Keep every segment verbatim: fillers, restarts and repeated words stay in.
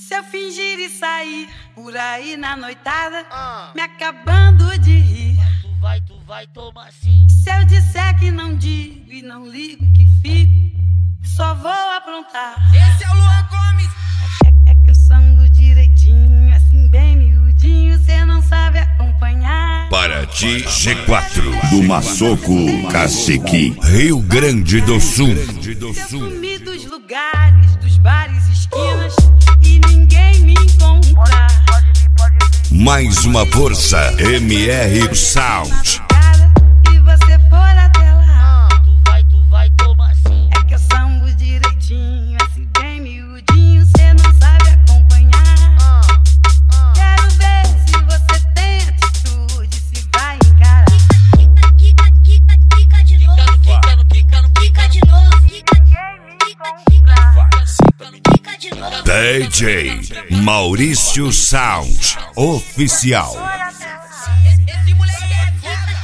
Se eu fingir e sair por aí na noitada, ah. me acabando de rir, tu vai, tu vai tomar sim. Se eu disser que não digo e não ligo que fico, só vou aprontar. Esse é o Luan Gomes. É, é que eu sango direitinho, assim bem miudinho, cê não sabe acompanhar. Paraty G quatro, do Massoco, Cacique, Rio Grande do Sul. Se eu sumir dos lugares, dos bares, esquinas e ninguém me encontrar, mais uma força, M R Sound. E você for até lá, tu vai, tu vai tomar sim. É que eu sambo direitinho, assim bem miudinho, cê não sabe acompanhar. Quero ver se você tem atitude, se vai encarar. Quica, quica, quica de novo. Quica no quica no Quica de novo. Quica, quica, quica, quica de novo. D J Maurício Sound Oficial. Esse moleque é foda.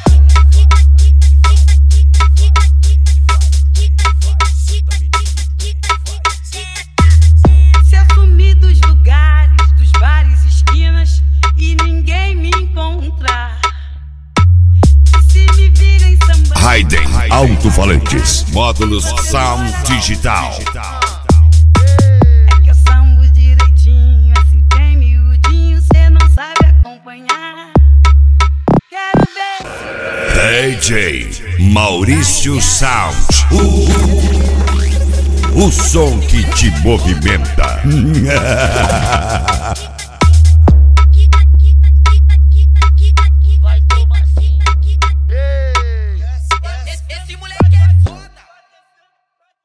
Se eu sumir dos lugares, dos bares, esquinas e ninguém me encontrar, e se me virem samba, Raiden Alto-Falantes, módulos Sound Digital. é que eu sambo direitinho, assim bem miudinho, cê não sabe acompanhar. Quero ver D J Maurício Sound, o, o som que te movimenta.